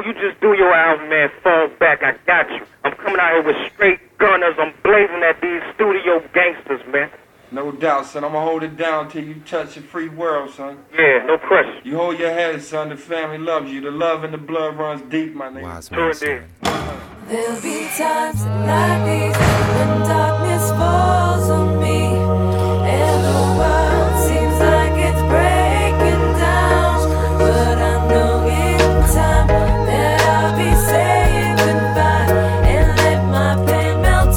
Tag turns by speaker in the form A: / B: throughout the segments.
A: you just do your album, man. Fall back, I got you. I'm coming out here with straight gunners. I'm blazing at these studio gangsters, man.
B: No doubt, son. I'ma hold it down till you touch the free world, son.
A: Yeah, no pressure.
B: You hold your head, son. The family loves you. The love and the blood runs deep, my nigga.
C: Wise man, son.
D: There'll be times like these when darkness falls on me, and the world seems like it's breaking down. But I know in time that I'll be saying goodbye and let my pain melt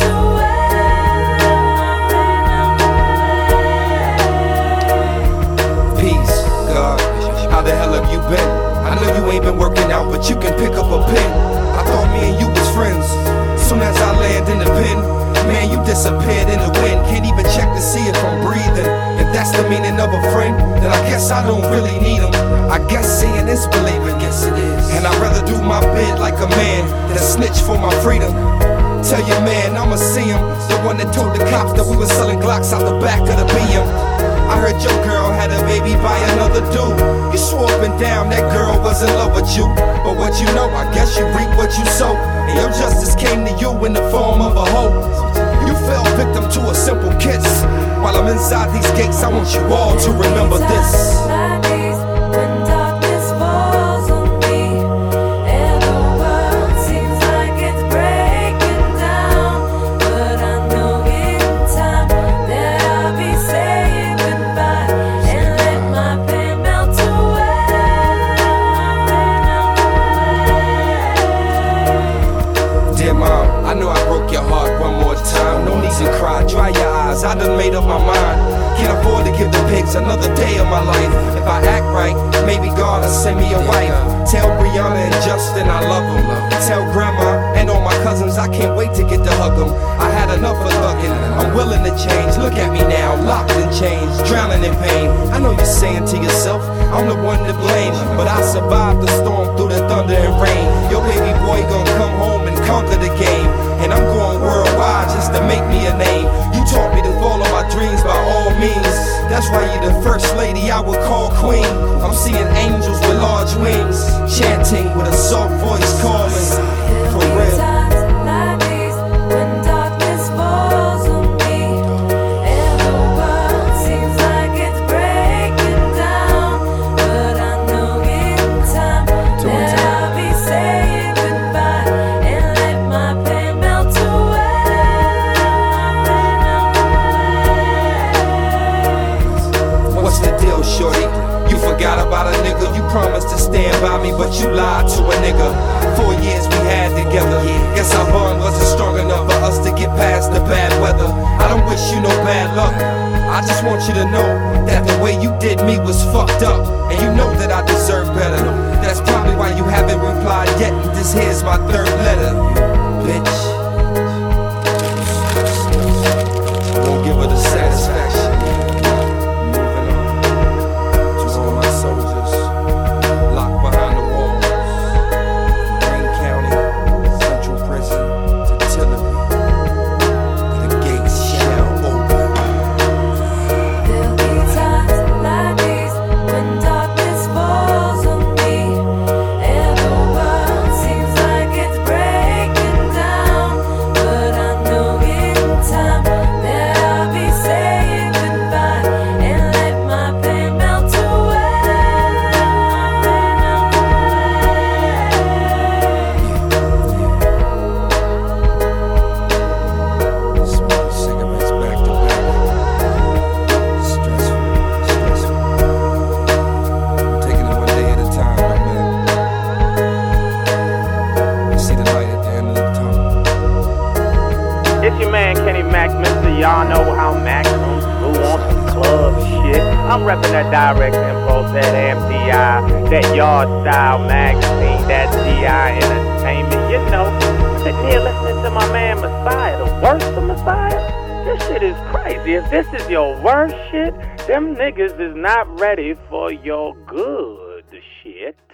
D: away.
E: Peace, God. How the hell have you been? I know you ain't been working out, but you can pick up a pen. I thought me and you was friends. Soon as I land in the pen, man, you disappeared in the wind. Can't even check to see if I'm breathing. If that's the meaning of a friend, then I guess I don't really need them. I guess seeing is believing, guess it is. And I'd rather do my bid like a man than snitch for my freedom. Tell your man I'ma see him, the one that told the cops that we were selling Glocks out the back of the BM. I heard your girl had a baby by another dude. You swore up and down that girl was in love with you. But what you know, I guess you reap what you sow. And your justice came to you in the form of a hoe. You fell victim to a simple kiss. While I'm inside these gates, I want you all to remember this. Dry your eyes, I done made up my mind. Can't afford to give the pigs another day of my life. If I act right, maybe God will send me a wife. Tell Brianna and Justin I love them. Tell grandma and all my cousins I can't wait to get to hug them. I had enough of thugging, I'm willing to change. Look at me now, locked in chains, drowning in pain. I know you're saying to yourself, I'm the one to blame, but I survived the storm through the thunder and rain. Your baby boy gonna come home and conquer the game. And I'm going worldwide just to make me a name. You taught me to follow my dreams by all means. That's why you're the first lady I would call queen. I'm seeing angels with large wings, chanting with a soft voice calling. For real. About a nigga, you promised to stand by me, but you lied to a nigga. 4 years we had together. Guess our bond wasn't strong enough for us to get past the bad weather. I don't wish you no bad luck. I just want you to know that the way you did me was fucked up, and you know that I deserve better. That's probably why you haven't replied yet. This here's my third letter, bitch. I won't give her the satisfaction.
A: Y'all know how Max who wants some club shit. I'm reppin' that Direct Impulse, that MDI, that Yard Style Magazine, that DI Entertainment, you know. Sitting here listening to my man Messiah, the worst of Messiah. This shit is crazy. If this is your worst shit, them niggas is not ready for your good shit.